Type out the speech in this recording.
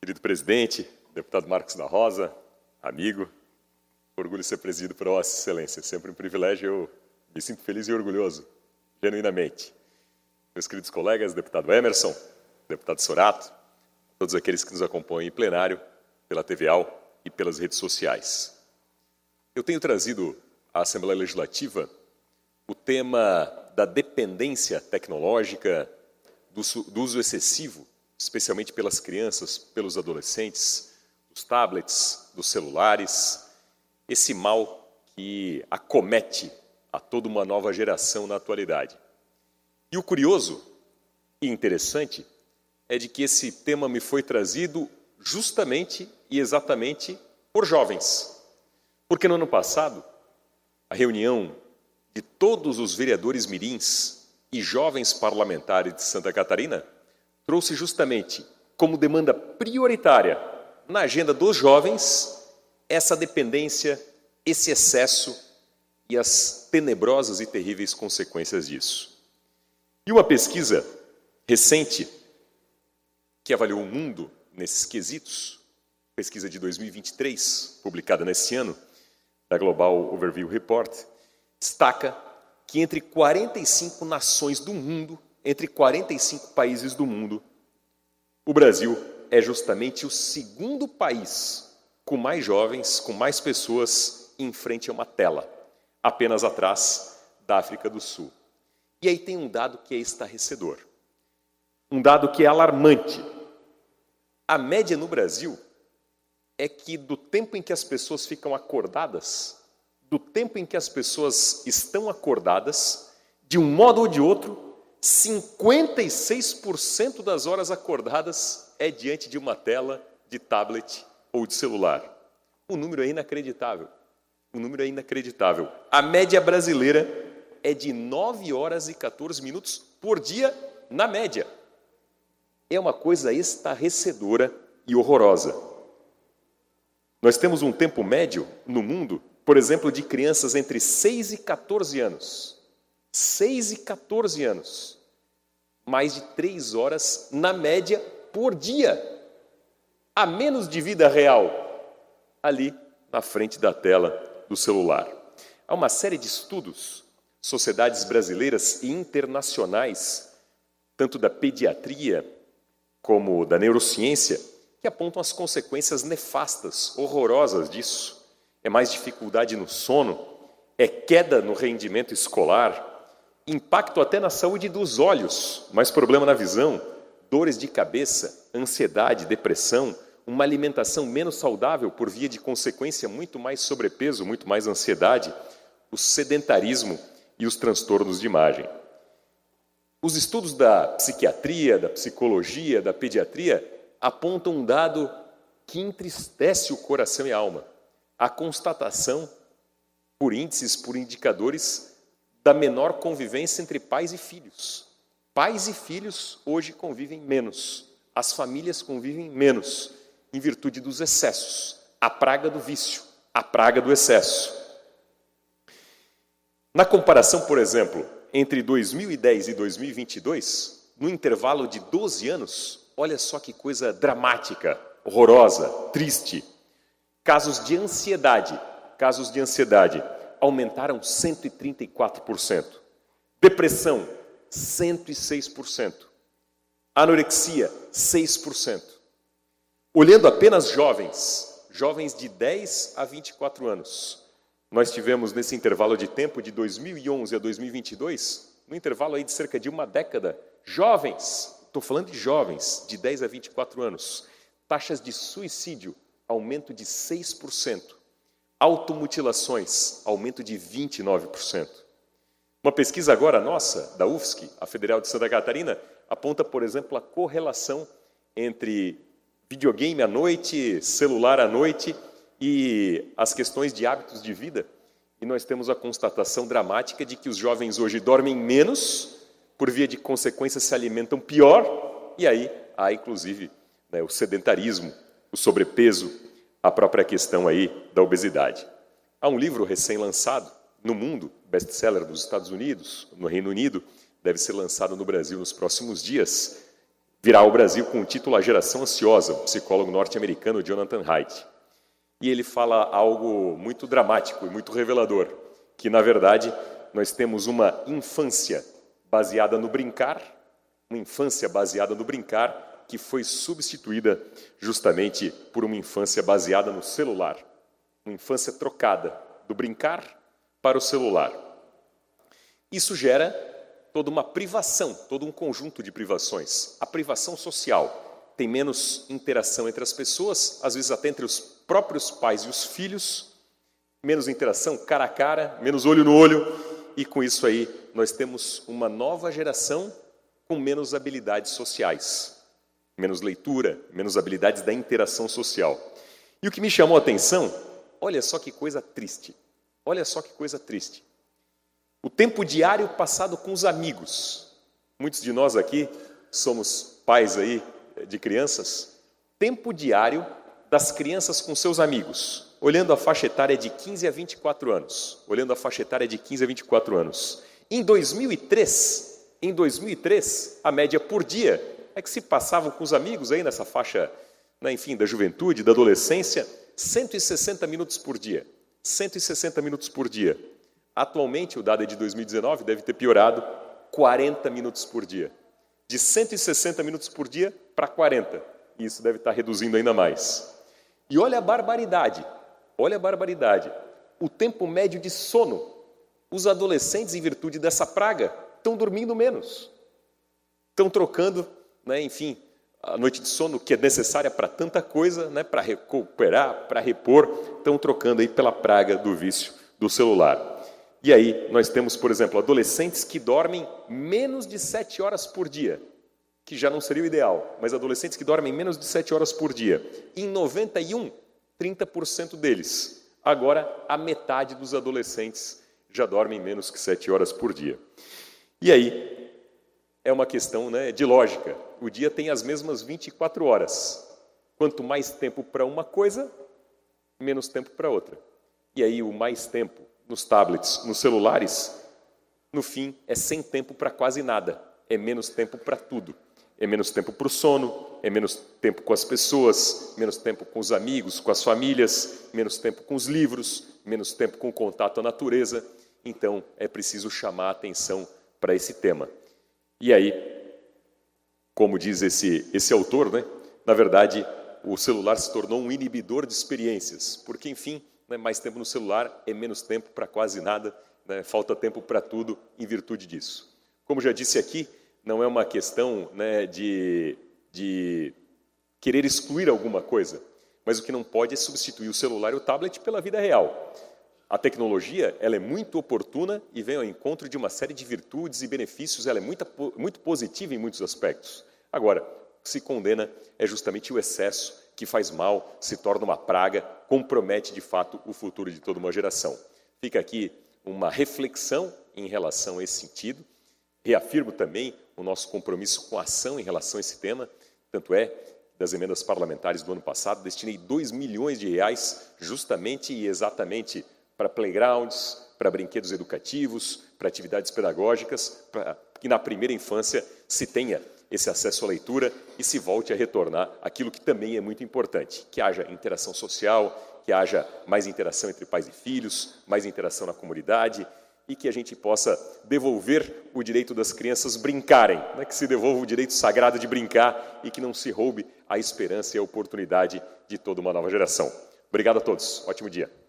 Querido presidente, deputado Marcos da Rosa, amigo, orgulho de ser presidido por Vossa Excelência. Sempre um privilégio, eu me sinto feliz e orgulhoso, genuinamente. Meus queridos colegas, deputado Emerson, deputado Sorato, todos aqueles que nos acompanham em plenário, pela TVAL e pelas redes sociais. Eu tenho trazido à Assembleia Legislativa o tema da dependência tecnológica, do uso excessivo, especialmente pelas crianças, pelos adolescentes, dos tablets, dos celulares, esse mal que acomete a toda uma nova geração na atualidade. E o curioso e interessante é de que esse tema me foi trazido justamente e exatamente por jovens. Porque no ano passado, a reunião de todos os vereadores mirins e jovens parlamentares de Santa Catarina trouxe justamente como demanda prioritária na agenda dos jovens essa dependência, esse excesso e as tenebrosas e terríveis consequências disso. E uma pesquisa recente que avaliou o mundo nesses quesitos, pesquisa de 2023, publicada nesse ano, da Global Overview Report, destaca que entre 45 nações do mundo, entre 45 países do mundo, o Brasil é justamente o segundo país com mais jovens, com mais pessoas em frente a uma tela, apenas atrás da África do Sul. E aí tem um dado que é estarrecedor, um dado que é alarmante. A média no Brasil é que do tempo em que as pessoas ficam acordadas, do tempo em que as pessoas estão acordadas, de um modo ou de outro, 56% das horas acordadas é diante de uma tela de tablet ou de celular. O número é inacreditável. O número é inacreditável. A média brasileira é de 9 horas e 14 minutos por dia, na média. É uma coisa estarrecedora e horrorosa. Nós temos um tempo médio no mundo, por exemplo, de crianças entre 6 e 14 anos. 6 e 14 anos. Mais de 3 horas, na média, por dia. A menos de vida real, ali na frente da tela do celular. Há uma série de estudos, sociedades brasileiras e internacionais, tanto da pediatria como da neurociência, que apontam as consequências nefastas, horrorosas disso. É mais dificuldade no sono, é queda no rendimento escolar, impacto até na saúde dos olhos, mais problema na visão, dores de cabeça, ansiedade, depressão, uma alimentação menos saudável por via de consequência, muito mais sobrepeso, muito mais ansiedade, o sedentarismo e os transtornos de imagem. Os estudos da psiquiatria, da psicologia, da pediatria apontam um dado que entristece o coração e a alma. A constatação, por índices, por indicadores, da menor convivência entre pais e filhos. Pais e filhos hoje convivem menos. As famílias convivem menos, em virtude dos excessos. A praga do vício, a praga do excesso. Na comparação, por exemplo, entre 2010 e 2022, no intervalo de 12 anos, olha só que coisa dramática, horrorosa, triste. Casos de ansiedade aumentaram 134%. Depressão, 106%. Anorexia, 6%. Olhando apenas jovens de 10 a 24 anos, nós tivemos nesse intervalo de tempo de 2011 a 2022, no intervalo aí de cerca de uma década, jovens, estou falando de jovens de 10 a 24 anos, taxas de suicídio, aumento de 6%. Automutilações, aumento de 29%. Uma pesquisa agora nossa, da UFSC, a Federal de Santa Catarina, aponta, por exemplo, a correlação entre videogame à noite, celular à noite e as questões de hábitos de vida. E nós temos a constatação dramática de que os jovens hoje dormem menos, por via de consequências se alimentam pior, e aí há, inclusive, o sedentarismo, o sobrepeso, a própria questão aí da obesidade. Há um livro recém-lançado no mundo, best-seller dos Estados Unidos, no Reino Unido, deve ser lançado no Brasil nos próximos dias, virá ao Brasil com o título A Geração Ansiosa, do psicólogo norte-americano Jonathan Haidt. E ele fala algo muito dramático e muito revelador, que, na verdade, nós temos uma infância baseada no brincar, que foi substituída justamente por uma infância baseada no celular. Uma infância trocada do brincar para o celular. Isso gera toda uma privação, todo um conjunto de privações. A privação social. Tem menos interação entre as pessoas, às vezes até entre os próprios pais e os filhos, menos interação cara a cara, menos olho no olho, e com isso aí nós temos uma nova geração com menos habilidades sociais, menos leitura, menos habilidades da interação social. E o que me chamou a atenção, olha só que coisa triste, o tempo diário passado com os amigos. Muitos de nós aqui somos pais aí de crianças, tempo diário das crianças com seus amigos, olhando a faixa etária de 15 a 24 anos. Em 2003, a média por dia é que se passavam com os amigos aí nessa faixa, né, enfim, da juventude, da adolescência, 160 minutos por dia. 160 minutos por dia. Atualmente, o dado é de 2019, deve ter piorado, 40 minutos por dia. De 160 minutos por dia para 40. E isso deve estar reduzindo ainda mais. E olha a barbaridade. O tempo médio de sono. Os adolescentes, em virtude dessa praga, estão dormindo menos. Estão trocando, né, enfim, a noite de sono, que é necessária para tanta coisa, né, para recuperar, para repor, estão trocando aí pela praga do vício do celular. E aí nós temos, por exemplo, adolescentes que dormem menos de 7 horas por dia, que já não seria o ideal, mas adolescentes que dormem menos de 7 horas por dia. Em 91, 30% deles. Agora, a metade dos adolescentes já dormem menos que 7 horas por dia. E aí, é uma questão, né, de lógica. O dia tem as mesmas 24 horas. Quanto mais tempo para uma coisa, menos tempo para outra. E aí, o mais tempo nos tablets, nos celulares, no fim, é sem tempo para quase nada. É menos tempo para tudo. É menos tempo para o sono, é menos tempo com as pessoas, menos tempo com os amigos, com as famílias, menos tempo com os livros, menos tempo com o contato à natureza. Então, é preciso chamar a atenção para esse tema. E aí, como diz esse autor, né, na verdade, o celular se tornou um inibidor de experiências, porque, enfim, né, mais tempo no celular é menos tempo para quase nada, né, falta tempo para tudo em virtude disso. Como já disse aqui, não é uma questão, né, de querer excluir alguma coisa, mas o que não pode é substituir o celular e o tablet pela vida real. A tecnologia, ela é muito oportuna e vem ao encontro de uma série de virtudes e benefícios, ela é muito positiva em muitos aspectos. Agora, o que se condena é justamente o excesso, que faz mal, se torna uma praga, compromete de fato o futuro de toda uma geração. Fica aqui uma reflexão em relação a esse sentido. Reafirmo também o nosso compromisso com a ação em relação a esse tema, tanto é das emendas parlamentares do ano passado, destinei 2 milhões de reais justamente e exatamente para playgrounds, para brinquedos educativos, para atividades pedagógicas, para que na primeira infância se tenha esse acesso à leitura e se volte a retornar aquilo que também é muito importante, que haja interação social, que haja mais interação entre pais e filhos, mais interação na comunidade e que a gente possa devolver o direito das crianças brincarem, né? Que se devolva o direito sagrado de brincar e que não se roube a esperança e a oportunidade de toda uma nova geração. Obrigado a todos. Ótimo dia.